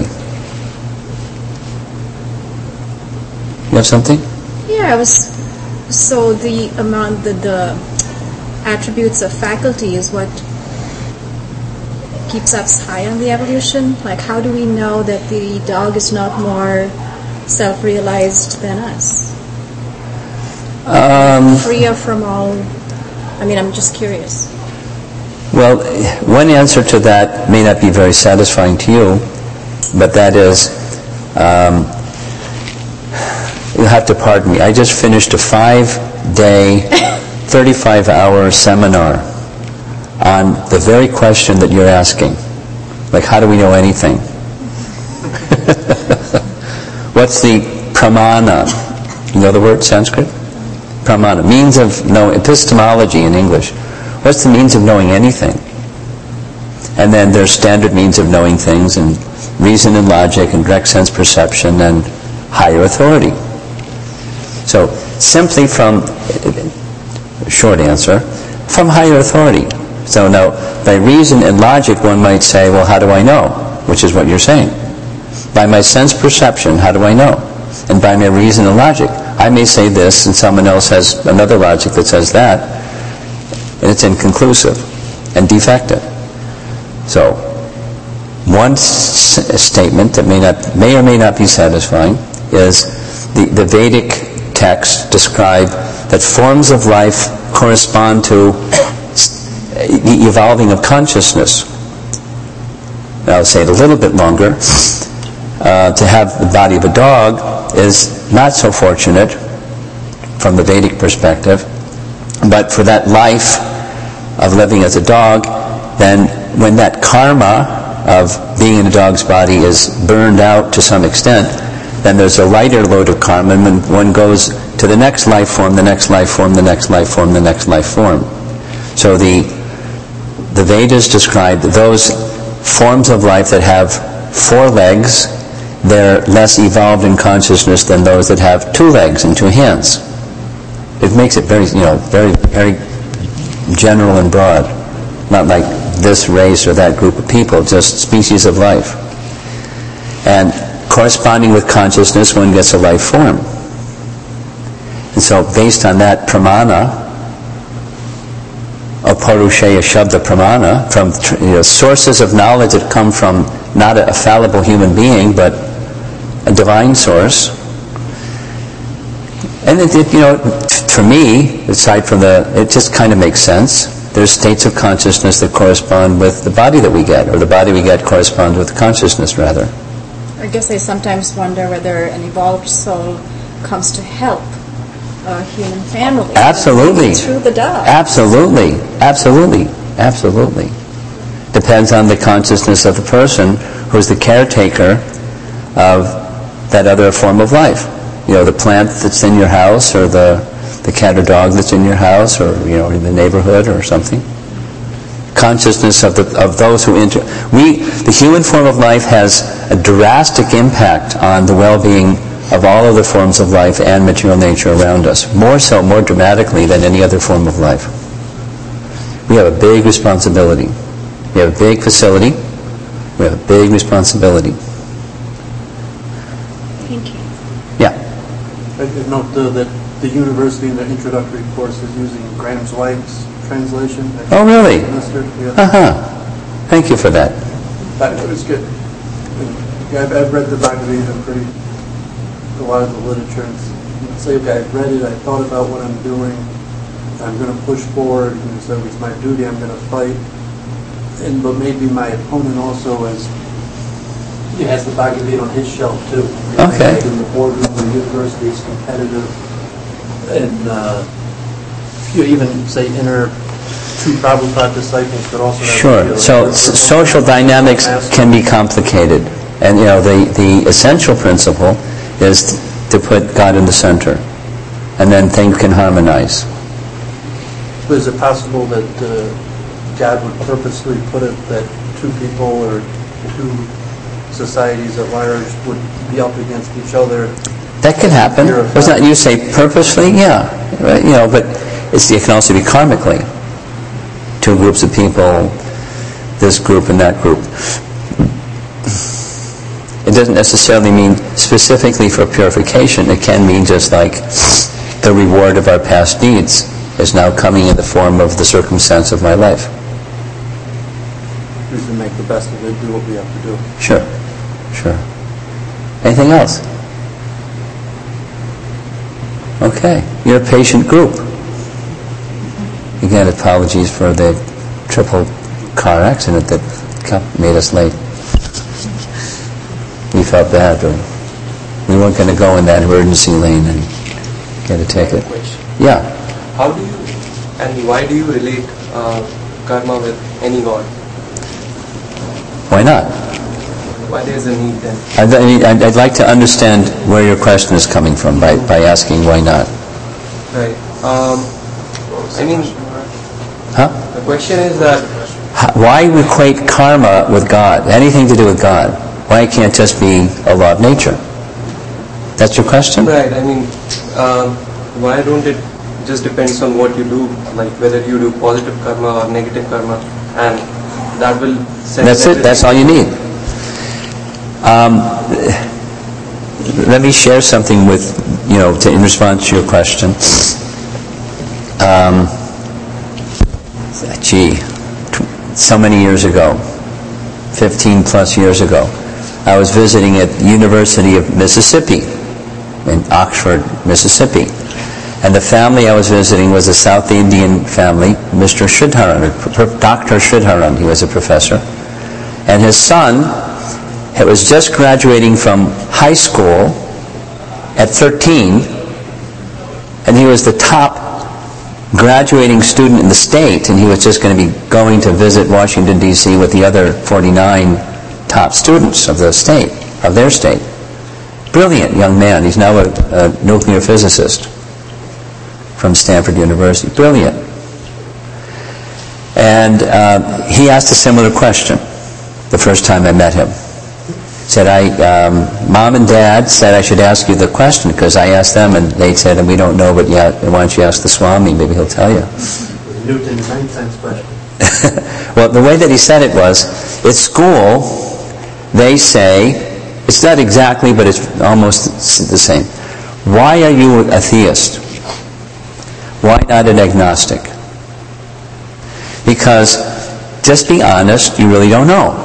You have something? Yeah, so the amount, the attributes of faculty is what keeps us high on the evolution. Like, how do we know that the dog is not more self-realized than us? Free from all, I mean, I'm just curious. Well, one answer to that may not be very satisfying to you, but that is, you'll have to pardon me. I just finished a 5-day, 35-hour seminar on the very question that you're asking. Like, how do we know anything? What's the pramana? You know the word Sanskrit? Pramana, means of knowing, epistemology in English. What's the means of knowing anything? And then there's standard means of knowing things, and reason and logic and direct sense perception and higher authority. So simply from, short answer, from higher authority. So now, by reason and logic, one might say, well, how do I know? Which is what you're saying. By my sense perception, how do I know? And by my reason and logic. I may say this, and someone else has another logic that says that, and it's inconclusive and defective. So, one statement that may or may not be satisfying is the Vedic texts describe that forms of life correspond to the evolving of consciousness. I'll say it a little bit longer. To have the body of a dog is not so fortunate from the Vedic perspective, but for that life of living as a dog, then when that karma of being in a dog's body is burned out to some extent, then there's a lighter load of karma, and when one goes to the next life form, the next life form, the next life form, the next life form. So the Vedas describe those forms of life that have 4 legs. They're less evolved in consciousness than those that have 2 legs and 2 hands. It makes it very, very, very general and broad. Not like this race or that group of people, just species of life. And corresponding with consciousness, one gets a life form. And so based on that pramana, Aparushaya Shabda Pramana, from sources of knowledge that come from not a fallible human being, but a divine source. And for me, aside from it just kind of makes sense. There's states of consciousness that correspond with the body that we get, or the body we get corresponds with consciousness, rather. I guess I sometimes wonder whether an evolved soul comes to help a human family. Absolutely. Through the dog. Absolutely. Depends on the consciousness of the person who's the caretaker of that other form of life. The plant that's in your house, or the cat or dog that's in your house, or in the neighborhood or something. Consciousness of those who enter. The human form of life has a drastic impact on the well-being of all other forms of life and material nature around us. More dramatically than any other form of life. We have a big responsibility. We have a big facility. We have a big responsibility. Thank you. Yeah. I did note that the university in the introductory course is using Graham's-White's translation. Oh, really? Yeah. Thank you for that. It was good. I've read the Bhagavad Gita, a lot of the literature. I've read it, I thought about what I'm doing, I'm going to push forward, and so it's my duty, I'm going to fight. But maybe my opponent also has the Bhagavad Gita on his shelf too. Okay. In the boardroom, the university is competitive, and you even say inner true Prabhupada disciples, but also sure. So social dynamics can be complicated, and the essential principle is to put God in the center, and then things can harmonize. But is it possible that God would purposely put it that 2 people or 2 societies at large would be up against each other? That could happen. Was not you say purposely? Yeah, right, but it can also be karmically. 2 groups of people, this group and that group. It doesn't necessarily mean specifically for purification. It can mean just like the reward of our past deeds is now coming in the form of the circumstance of my life. We should make the best of it, do what we have to do. Sure. Okay, you're a patient group. Again, apologies for the triple car accident that made us late. We felt bad, but we weren't going to go in that emergency lane and get a ticket. Yeah. How do you and why do you relate karma with any god? Why not? Why there's a need then? I'd like to understand where your question is coming from by asking why not. Right. Huh? The question is that Why equate karma with God? Anything to do with God? Why it can't just be a law of nature? That's your question? right. Why don't it just depends on what you do, like whether you do positive karma or negative karma, and that will send. That's it. That's all you need. Let me share something with in response to your question. So many years ago, 15 plus years ago, I was visiting at the University of Mississippi in Oxford, Mississippi. And the family I was visiting was a South Indian family, Mr. Sridharan, Dr. Sridharan, he was a professor. And his son was just graduating from high school at 13, and he was the top graduating student in the state, and he was just going to be going to visit Washington, D.C. with the other 49 top students of the state, of their state. Brilliant young man. He's now a nuclear physicist from Stanford University. Brilliant. And he asked a similar question the first time I met him. Said, Mom and Dad said I should ask you the question because I asked them and they said, and we don't know, but why don't you ask the Swami, maybe he'll tell you. Newton's 9 cents question. Well, the way that he said it was, at school, they say, it's not exactly, but it's almost the same. Why are you a theist? Why not an agnostic? Because, just be honest, you really don't know.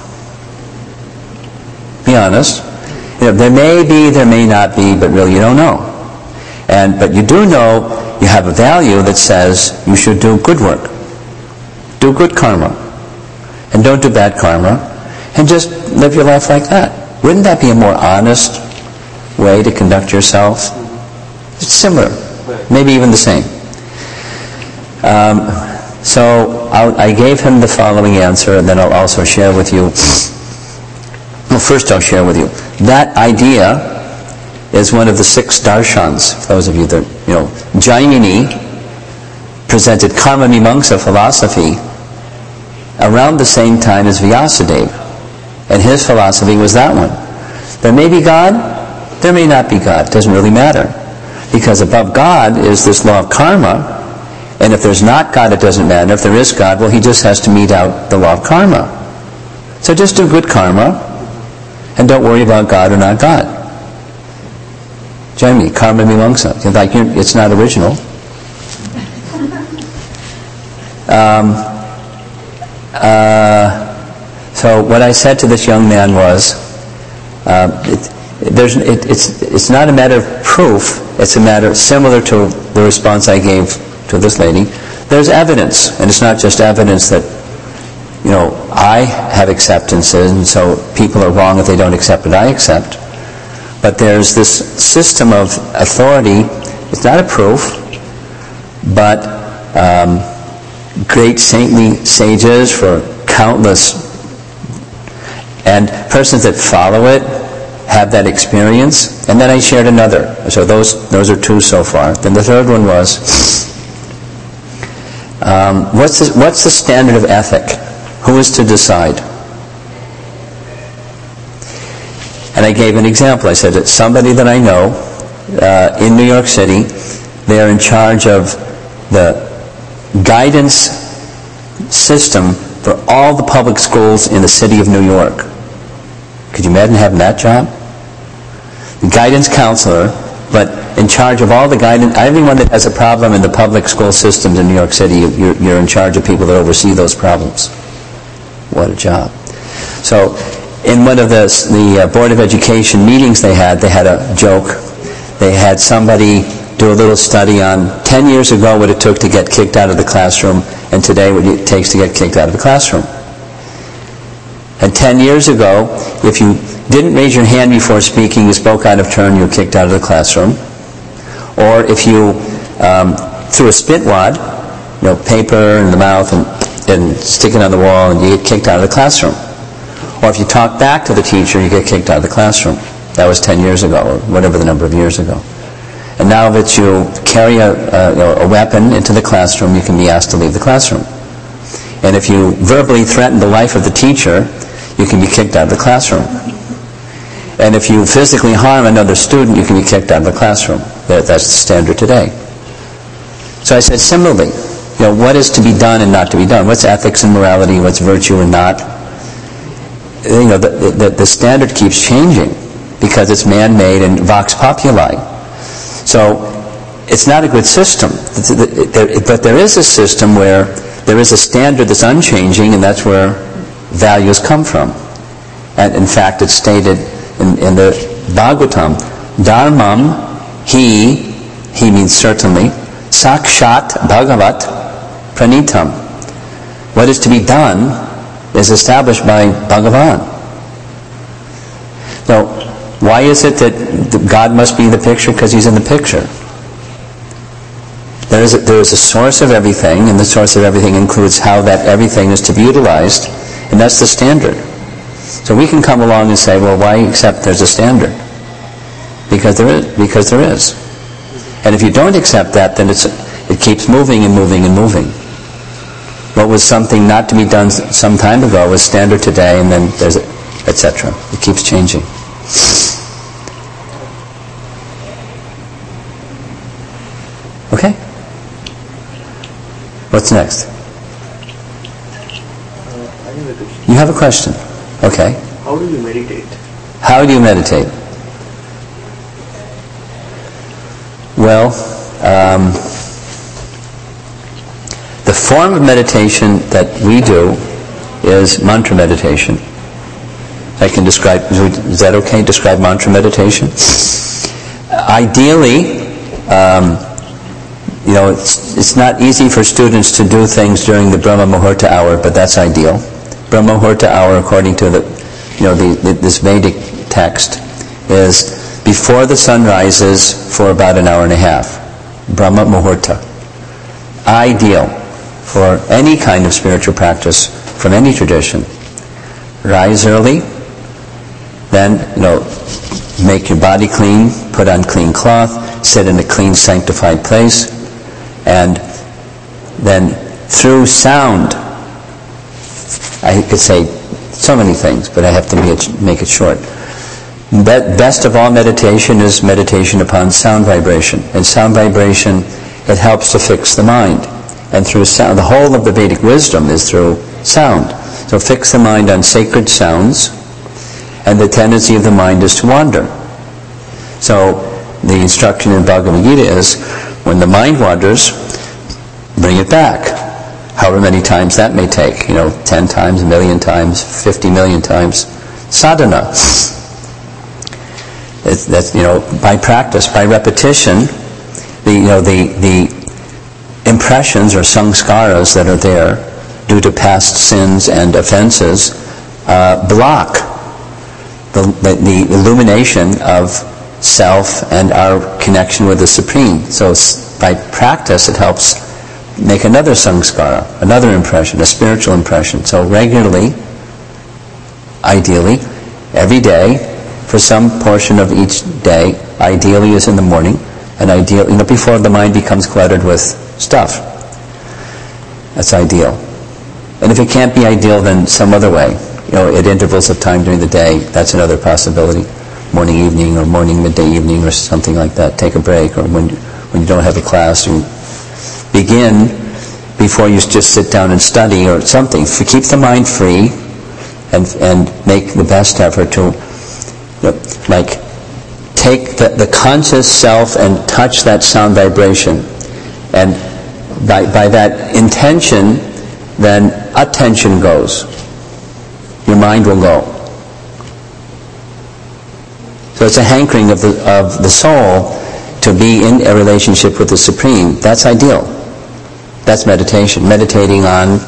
Be honest. There may be, there may not be, but really you don't know. But you do know you have a value that says you should do good work. Do good karma. And don't do bad karma. And just live your life like that. Wouldn't that be a more honest way to conduct yourself? It's similar. Maybe even the same. So I gave him the following answer, and then I'll also share with you. Well, first I'll share with you. That idea is one of the 6 darshans. For those of you that, Jainini presented Karma Mimamsa philosophy around the same time as Vyasadeva. And his philosophy was that one. There may be God, there may not be God. It doesn't really matter. Because above God is this law of karma, and if there's not God, it doesn't matter. If there is God, well, he just has to mete out the law of karma. So just do good karma, and don't worry about God or not God. Jamie, karma mimamsa. It's not original. So what I said to this young man was, it's not a matter of proof, it's a matter similar to the response I gave to this lady. There's evidence, and it's not just evidence that, I have acceptances, and so people are wrong if they don't accept what I accept. But there's this system of authority, it's not a proof, but great saintly sages for countless, and persons that follow it have that experience. And then I shared another. So those are 2 so far. Then the third one was, what's the standard of ethic? Who is to decide? And I gave an example. I said that somebody that I know in New York City, they're in charge of the guidance system for all the public schools in the city of New York. Could you imagine having that job? The guidance counselor, but in charge of all the guidance, everyone that has a problem in the public school systems in New York City, you're in charge of people that oversee those problems. What a job. So in one of the Board of Education meetings they had a joke. They had somebody do a little study on 10 years ago what it took to get kicked out of the classroom, and today what it takes to get kicked out of the classroom. And 10 years ago, if you didn't raise your hand before speaking, you spoke out of turn, you were kicked out of the classroom. Or if you threw a spit wad, paper in the mouth and stick it on the wall, and you get kicked out of the classroom. Or if you talk back to the teacher, you get kicked out of the classroom. That was 10 years ago, or whatever the number of years ago. And now that you carry a weapon into the classroom, you can be asked to leave the classroom. And if you verbally threaten the life of the teacher, you can be kicked out of the classroom. And if you physically harm another student, you can be kicked out of the classroom. That's the standard today. So I said, similarly, what is to be done and not to be done? What's ethics and morality? What's virtue and not? The standard keeps changing because it's man-made and vox populi. So it's not a good system. But there is a system where there is a standard that's unchanging, and that's where values come from. And in fact, it's stated in the Bhagavatam, Dharmam he means certainly, Sakshat Bhagavat Pranitam. What is to be done is established by Bhagavan. So, why is it that God must be in the picture? Because He's in the picture. There is a source of everything, and the source of everything includes how that everything is to be utilized, and that's the standard. So we can come along and say, well, why accept there's a standard? Because there is. And if you don't accept that, then it keeps moving and moving and moving. What was something not to be done some time ago was standard today, and then there's etc. It keeps changing. Okay? What's next? You have a question? Okay. How do you meditate? How do you meditate? Well, the form of meditation that we do is mantra meditation. I can describe, is that okay? Describe mantra meditation? Ideally, it's not easy for students to do things during the Brahma Muhurta hour, but that's ideal. Brahma Muhurta hour, according to this Vedic text, is before the sun rises for about an hour and a half. Brahma Muhurta. Ideal for any kind of spiritual practice from any tradition. Rise early, then make your body clean, put on clean cloth, sit in a clean, sanctified place, and then through sound, I could say so many things, but I have to make it short. Best of all meditation is meditation upon sound vibration. And sound vibration, it helps to fix the mind. And through sound, the whole of the Vedic wisdom is through sound. So fix the mind on sacred sounds, and the tendency of the mind is to wander. So the instruction in Bhagavad Gita is, when the mind wanders, bring it back. However many times that may take, 10 times, 1 million times, 50 million times. Sadhana. That's by practice, by repetition, the impressions or samskaras that are there due to past sins and offenses block the illumination of self and our connection with the Supreme. So by practice, it helps make another samskara, another impression, a spiritual impression. So regularly, ideally, every day, for some portion of each day, ideally is in the morning, and ideally, before the mind becomes cluttered with stuff. That's ideal. And if it can't be ideal, then some other way. At intervals of time during the day, that's another possibility. Morning, evening, or morning, midday, evening, or something like that. Take a break, or when you don't have a class, you begin before you just sit down and study or something. Keep the mind free, and make the best effort to take the conscious self and touch that sound vibration, and by that intention, then attention goes. Your mind will go. So it's a hankering of the soul to be in a relationship with the Supreme, that's ideal. That's meditation. Meditating on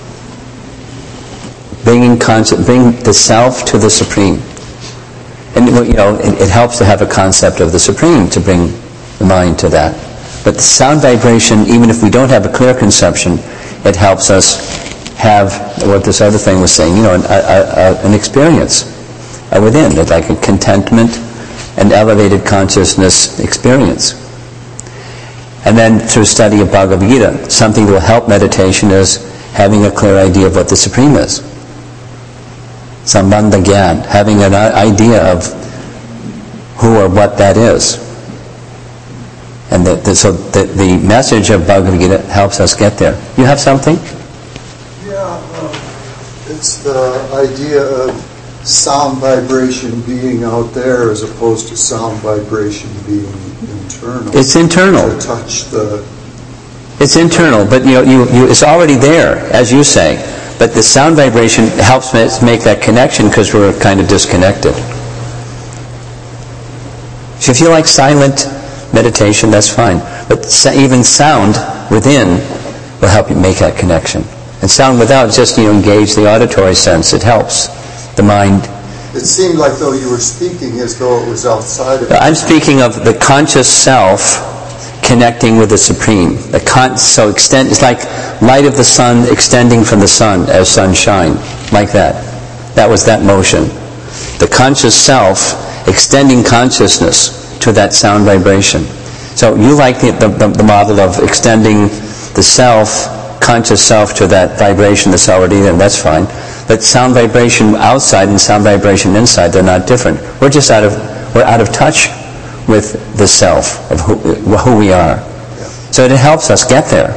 bring the self to the Supreme. And it helps to have a concept of the Supreme to bring the mind to that. But the sound vibration, even if we don't have a clear conception, it helps us have what this other thing was saying, an experience within, like a contentment and elevated consciousness experience. And then through study of Bhagavad Gita, something that will help meditation is having a clear idea of what the Supreme is. Sambandha Gyan, having an idea of who or what that is. And so the message of Bhagavad Gita helps us get there. You have something? Yeah, it's the idea of sound vibration being out there as opposed to sound vibration being internal. It's internal. To touch the... It's internal, but it's already there, as you say. But the sound vibration helps make that connection because we're kind of disconnected. So if you like silent meditation, that's fine. But even sound within will help you make that connection. And sound without, just engage the auditory sense. It helps the mind. It seemed like though you were speaking as though it was outside of it. I'm speaking of the conscious self connecting with the Supreme. It's like light of the sun extending from the sun as sunshine, like that. That was that motion. The conscious self extending consciousness to that sound vibration. So you like the model of extending the self, conscious self, to that vibration that's already there, and that's fine. But sound vibration outside and sound vibration inside, they're not different. We're just out of touch with the self of who we are. So it helps us get there.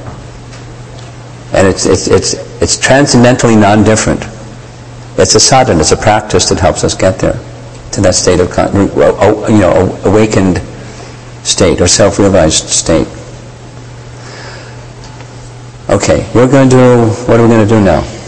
And it's transcendentally non-different. It's a sadhana, it's a practice that helps us get there, to that state of awakened state or self-realized state. Okay, what are we going to do now?